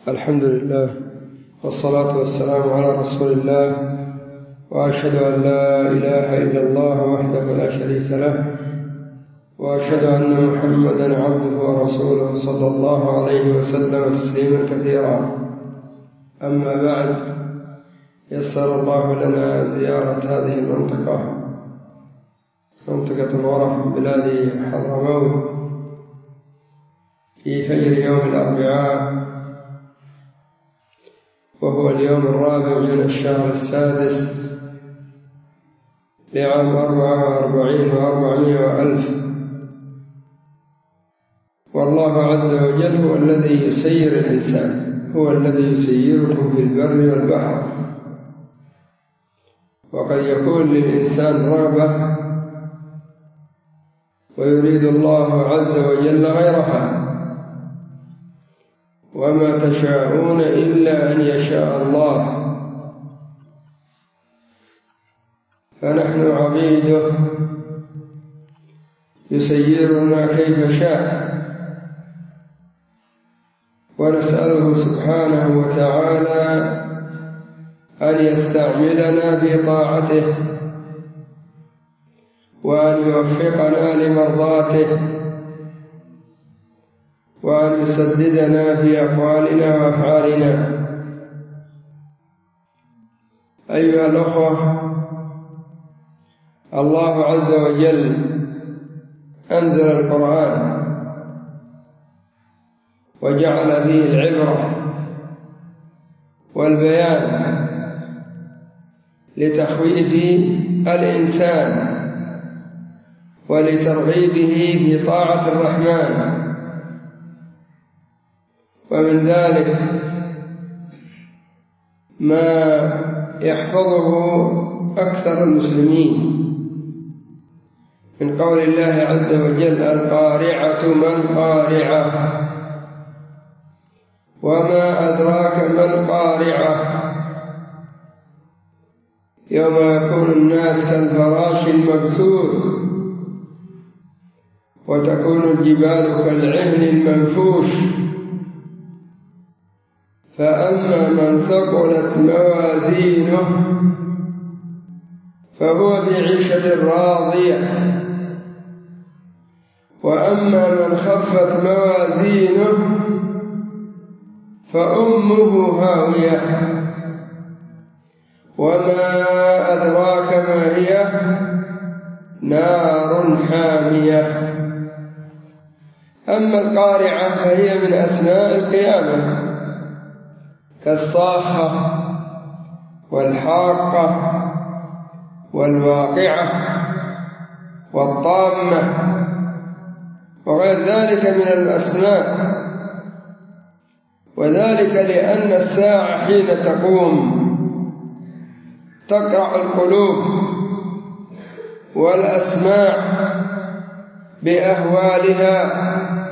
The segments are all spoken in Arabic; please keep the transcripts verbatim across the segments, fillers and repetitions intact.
الحمد لله والصلاة والسلام على رسول الله، وأشهد أن لا إله إلا الله وحده لا شريك له، وأشهد أن محمدًا عبده ورسوله صلى الله عليه وسلم تسليمًا كثيرا. أما بعد، يسر الله لنا زيارة هذه المنطقة، منطقة الورف بلاد حضرموت، في فجر يوم الأربعاء، وهو اليوم الرابع من الشهر السادس لعام أربعة وأربعين وأربعمائة وألف. والله عز وجل هو الذي يسير الإنسان، هو الذي يسيركم في البر والبحر. وقد يكون للإنسان رغبة ويريد الله عز وجل غيرها، وما تشاءون إلا أن يشاء الله. فنحن عبيده يسيرنا كيف شاء، ونسأله سبحانه وتعالى أن يستعملنا في طاعته، وأن يوفقنا لمرضاته، وأن يسددنا في أقوالنا وأفعالنا. أيها الأخوة، الله عز وجل أنزل القرآن وجعل فيه العبرة والبيان لتخويف الإنسان ولترغيبه في طاعة الرحمن. ومن ذلك ما يحفظه أكثر المسلمين من قول الله عز وجل: القارعة ما القارعة، وما أدراك ما القارعة، يوم يكون الناس كالفراش المبثوث، وتكون الجبال كالعهن المنفوش. فأما من ثقلت موازينه فهو في عيشة راضية، وأما من خفت موازينه فأمه هاوية، وما أدراك ما هي، نار حامية. أما القارعة فهي من أسماء القيامة، كالصاخة والحاقة والواقعة والطامة وغير ذلك من الأسماء. وذلك لأن الساعة حين تقوم تقرع القلوب والأسماع بأهوالها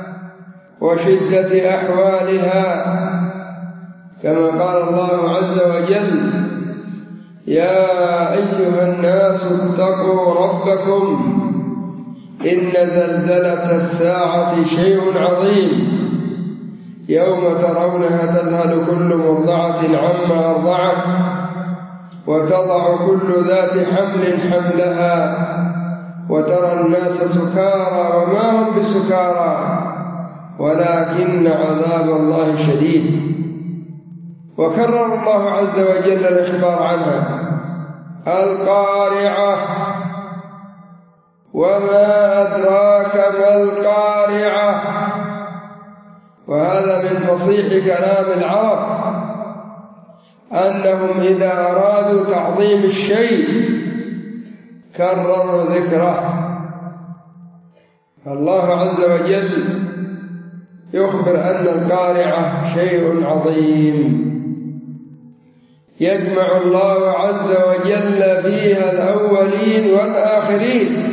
وشدة أحوالها، كما قال الله عز وجل: يا أيها الناس اتقوا ربكم إن زلزلة الساعة شيء عظيم، يوم ترونها تذهل كل مرضعة عما أرضعت، وتضع كل ذات حمل حملها، وترى الناس سكارى وما هم بسكارى ولكن عذاب الله شديد. وكرر الله عز وجل الإخبار عنها: القارعة، وما أدراك ما القارعة. وهذا من فصيح كلام العرب، أنهم إذا أرادوا تعظيم الشيء كرروا ذكره. الله عز وجل يخبر أن القارعة شيء عظيم، يجمع الله عز وجل فيها الأولين والآخرين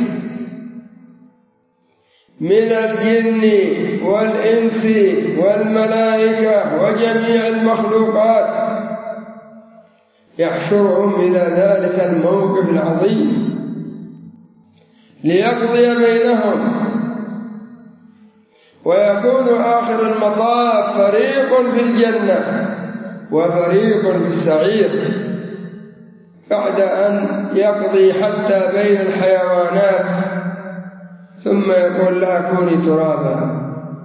من الجن والإنس والملائكة وجميع المخلوقات، يحشرهم إلى ذلك الموقف ليقضي بينهم. ويكون آخر المطاف فريق في الجنة وفريق في السعير، بعد أن يقضي حتى بين الحيوانات ثم يقول لها كوني ترابا.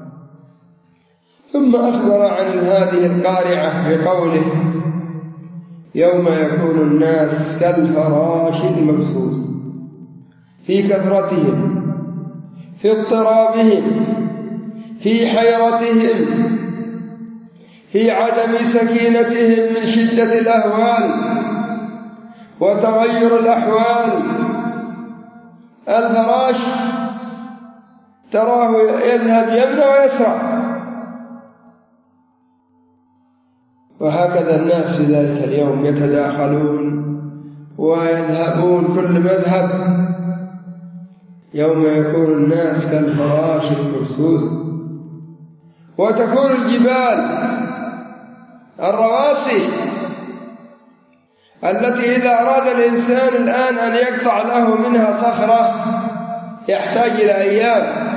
ثم أخبر عن هذه القارعة بقوله: يوم يكون الناس كالفراش المبثوث، في كثرتهم، في اضطرابهم، في حيرتهم، في عدم سكينتهم من شدة الأهوال وتغير الأحوال. الفراش تراه يذهب يمنى ويسرع، وهكذا الناس في ذلك اليوم يتداخلون ويذهبون كل مذهب. يوم يكون الناس كالفراش المبثوث. وتكون الجبال الرواسي التي إذا أراد الإنسان الآن أن يقطع له منها صخرة يحتاج إلى أيام،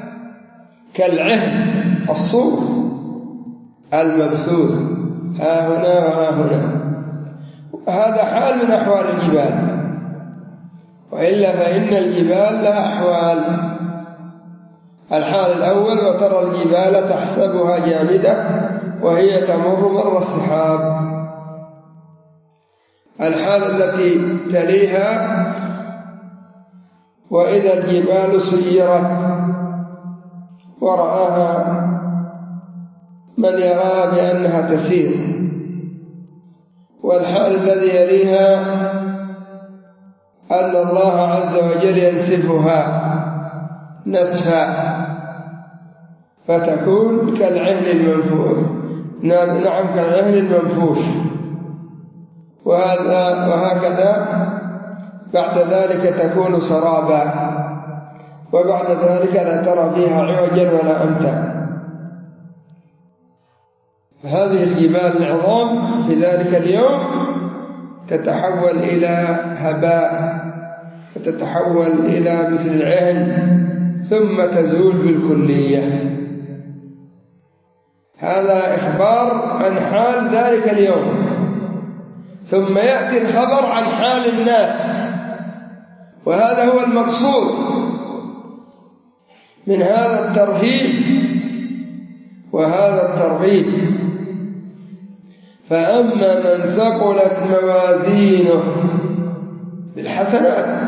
كالعهن الصوف المبثوث ها هنا وها هنا. هذا حال من أحوال الجبال، وإلا فإن الجبال لها أحوال. الحال الأول: وترى الجبال تحسبها جامدة وهي تمر مر السحاب. الحال التي تليها: وإذا الجبال سيرت ورآها من يراها بأنها تسير. والحال الذي يليها أن الله عز وجل ينسفها نسفا فتكون كالعهن المنفوش. نعم، كالعهن المنفوش. وهذا وهكذا بعد ذلك تكون سرابا، وبعد ذلك لا ترى فيها عوجا ولا أمتا. فهذه الجبال العظام في ذلك اليوم تتحول إلى هباء وتتحول إلى مثل العهن ثم تزول بالكلية. هذا إخبار عن حال ذلك اليوم. ثم يأتي الخبر عن حال الناس، وهذا هو المقصود من هذا الترهيب وهذا الترغيب. فأما من ثقلت موازينه بالحسنات.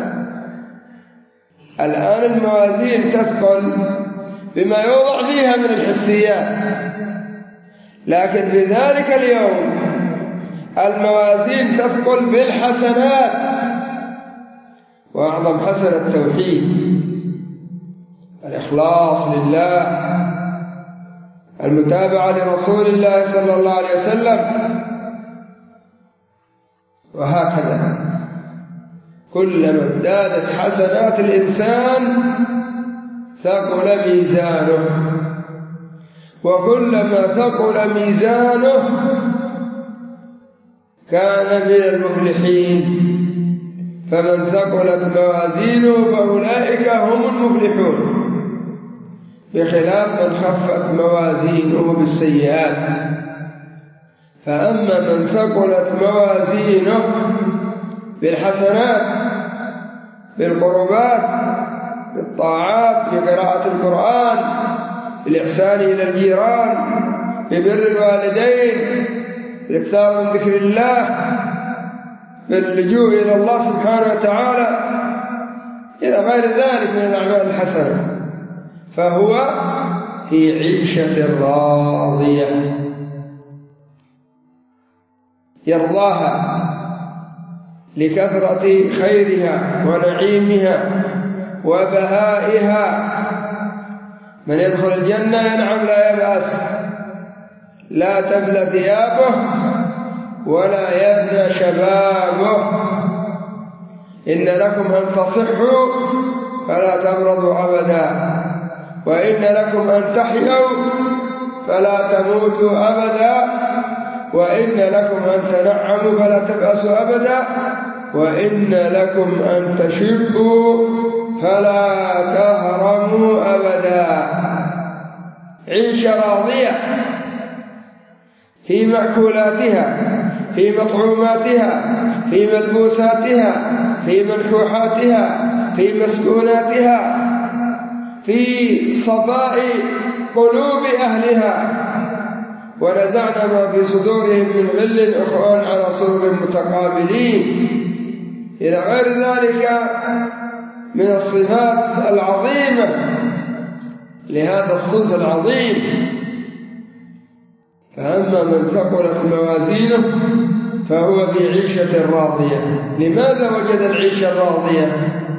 الآن الموازين تثقل بما يوضع فيها من الحسيات، لكن في ذلك اليوم الموازين تثقل بالحسنات، وأعظم حسنة التوحيد، الإخلاص لله، المتابعة لرسول الله صلى الله عليه وسلم. وهكذا كلما ازدادت حسنات الإنسان ثقل ميزانه، وكلما ثقل ميزانه كان من المفلحين. فمن ثقلت موازينه فأولئك هم المفلحون، بخلاف من خفت موازينه بالسيئات. فأما من ثقلت موازينه بالحسنات، بالقربات، بالطاعات، بقراءة القرآن، بالإحسان إلى الجيران، ببر الوالدين، بالاكثار من ذكر الله، باللجوء إلى الله سبحانه وتعالى، إلى غير ذلك من الأعمال الحسنة، فهو في عيشة راضية يرضاها لكثرة خيرها ونعيمها وبهائها. من يدخل الجنة ينعم لا يبأس، لا تبلى ثيابه ولا يفنى شبابه. إن لكم أن تصحوا فلا تمرضوا أبدا، وإن لكم أن تحيوا فلا تموتوا أبدا، وإن لكم أن تنعموا فلا تبأسوا أبدا، وإن لكم أن تشبوا فلا تهرموا أبدا. عيشة راضية في مأكولاتها، في مطعوماتها، في ملبوساتها، في منكوحاتها، في مسكوناتها، في صفاء قلوب أهلها. ونزعنا ما في صدورهم من غل إخوان على سرر متقابلين، إلى غير ذلك من الصفات العظيمة لهذا الصنف العظيم. فأما من ثقلت موازينه فهو في عيشة راضية. لماذا وجد العيشة الراضية؟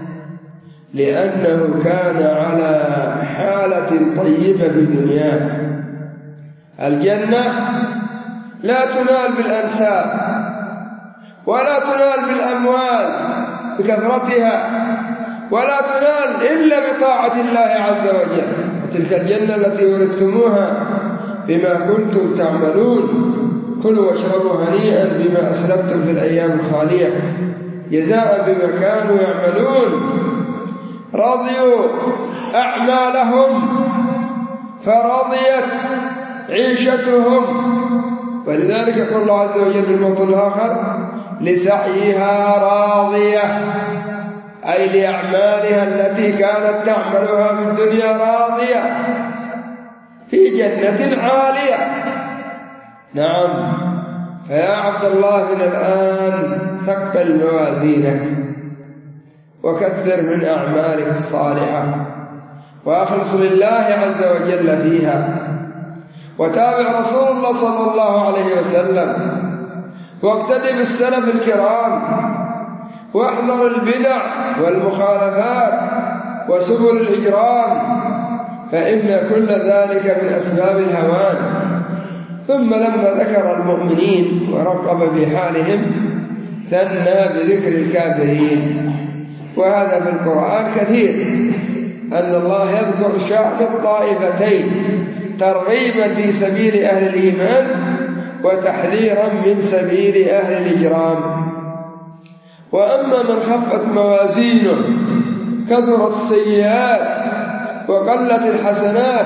لأنه كان على حالة طيبة في دنياه. الجنة لا تنال بالأنساب ولا تنال بالأموال بكثرتها، ولا تنال إلا بطاعة الله عز وجل. وتلك الجنة التي ورثتموها بما كنتم تعملون، كلوا واشربوا هنيئا بما أسلفتم في الأيام الخالية جزاء بما كانوا يعملون. رضيوا أعمالهم فرضيت عيشتهم. ولذلك يقول الله عز وجل في الموضوع الآخر: لسعيها راضية، أي لأعمالها التي كانت تعملها في الدنيا راضية في جنة عالية. نعم. فيا عبد الله من الآن ثقل موازينك وكثر من أعمالك الصالحة وأخلص لله عز وجل فيها، وتابع رسول الله صلى الله عليه وسلم، واقتدي بالسلف الكرام، واحذر البدع والمخالفات وسبل الإجرام، فإن كل ذلك من أسباب الهوان. ثم لما ذكر المؤمنين ورقب في حالهم ثنى بذكر الكافرين. وهذا في القرآن كثير، أن الله يذكر شأن الطائفتين ترغيبا في سبيل أهل الإيمان وتحذيرا من سبيل أهل الإجرام. وأما من خفت موازينه كثرت السيئات وقلت الحسنات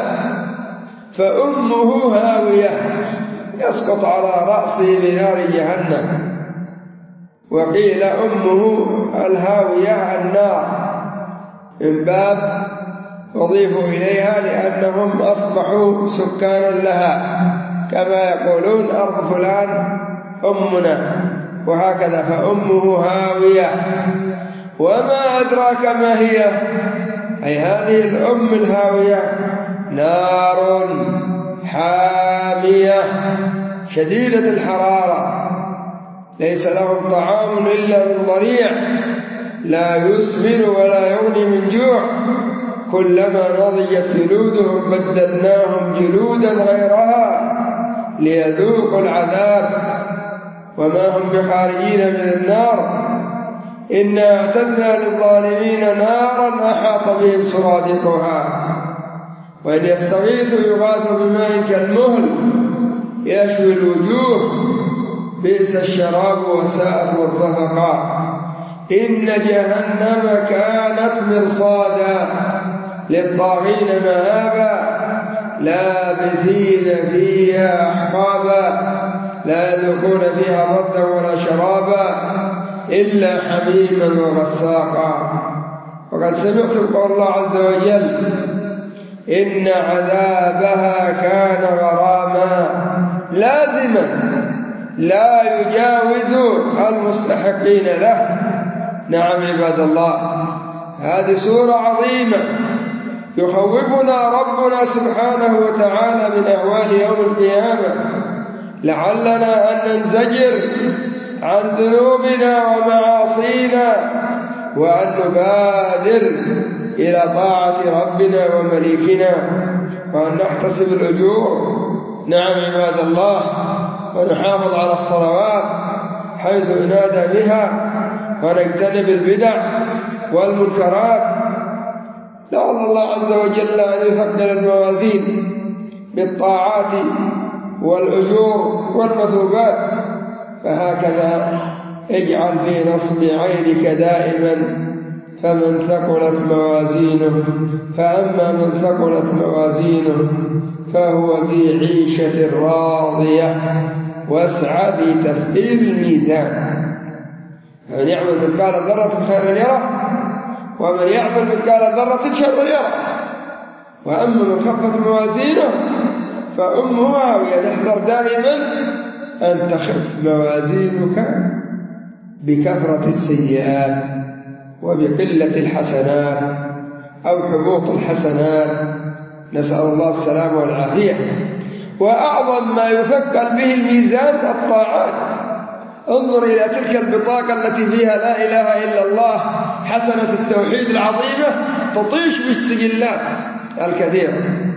فأمه هاوية، يسقط على رأسه بنار جهنم. وقيل أمه الهاوية النار من باب أضيفوا إليها لأنهم أصبحوا سكانا لها، كما يقولون أرض فلان أمنا، وهكذا فأمه هاوية. وما أدراك ما هي، أي هذه الأم الهاوية نار حامية شديدة الحرارة، ليس لهم طعام إلا من ضريع لا يسمن ولا يغني من جوع، كلما نضجت جلودهم بدلناهم جلودا غيرها ليذوقوا العذاب وما هم بخارجين من النار. إنا أعتدنا للظالمين نارا أحاط بهم سرادقها وإن يستغيثوا يغاثوا بماء كالمهل يشوي الوجوه بئس الشراب وساءت مرتفقا. إن جهنم كانت مرصادا للطاغين مآبا لابثين فيها أحقابا لا يذوقون فيها بردا ولا شرابا إلا حميما وغساقا. وقد سمعتم قول الله عز وجل: إن عذابها كان غراما لازما لا يجاوز المستحقين له. نعم عباد الله، هذه سورة عظيمة يخوفنا ربنا سبحانه وتعالى من أهوال يوم القيامة، لعلنا أن ننزجر عن ذنوبنا ومعاصينا وأن نبادر إلى طاعة ربنا ومليكنا وأن نحتسب الأجور. نعم عباد الله، ونحافظ على الصلوات حيث ينادى بها ونجتنب البدع والمنكرات، لعل الله عز وجل أن يثقل الموازين بالطاعات والأجور والمثوبات. فهكذا اجعل في نصب عينك دائما: فمن ثقلت موازينه فأما من ثقلت موازينه فهو في عيشة راضية واسعى في تثقيل الميزان. فمن يعمل مثقال ذرة خيرا يره ومن يعمل مثقال ذرة شرا يره. وأما من خفت موازينه فأمه هاوية. نحذر دائما أن تخف موازينك بكثرة السيئات وبقلة الحسنات أو حبوط الحسنات، نسأل الله السلامة والعافية. وأعظم ما يثقل به الميزان الطاعات. انظر إلى تلك البطاقة التي فيها لا إله إلا الله حسنة التوحيد العظيمة تطيش بالسجلات الكثيرة.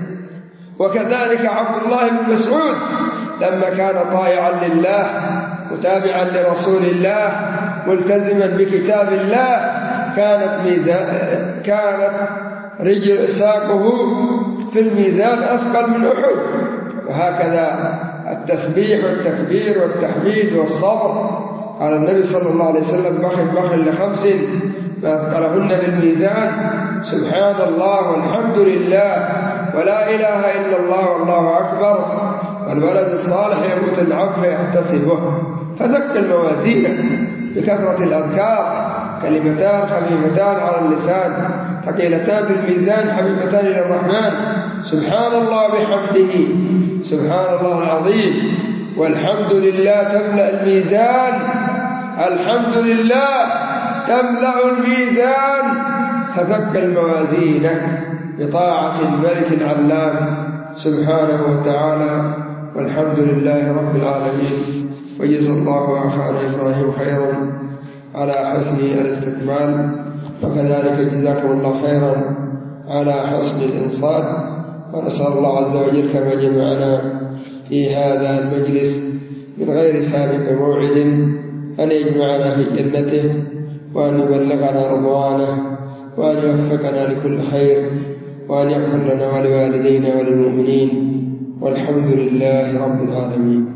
وكذلك عبد الله بن مسعود لما كان طائعا لله متابعا لرسول الله ملتزما بكتاب الله كانت ميزان كانت رجل ساقه في الميزان أثقل من أحد. وهكذا التسبيح والتكبير والتحميد والصبر على النبي صلى الله عليه وسلم بخل بخل لخمس ما أثقلهن في الميزان سبحان الله والحمد لله ولا إله إلا الله والله أكبر والولد الصالح يموت العبد فيحتسبه. فثقل موازينك بكثرة الأذكار، كلمتان خفيفتان على اللسان ثقيلتان في الميزان حبيبتان إلى الرحمن، سبحان الله بحمده سبحان الله العظيم والحمد لله تملأ الميزان. الحمد لله تملأ الميزان. فثقل موازينك بطاعة الملك العلام سبحانه وتعالى. والحمد لله رب العالمين. وجزا الله أخانا إبراهيم خيرا على حسن الاستقبال، وكذلك جزاكم الله خيرا على حسن الإنصات. ونسأل الله عز وجل كما جمعنا في هذا المجلس من غير سابق موعد أن يجمعنا في جنته وأن يبلغنا رضوانه وأن يوفقنا لكل خير وأن يغفر لنا ولوالدينا وللمؤمنين. والحمد لله رب العالمين.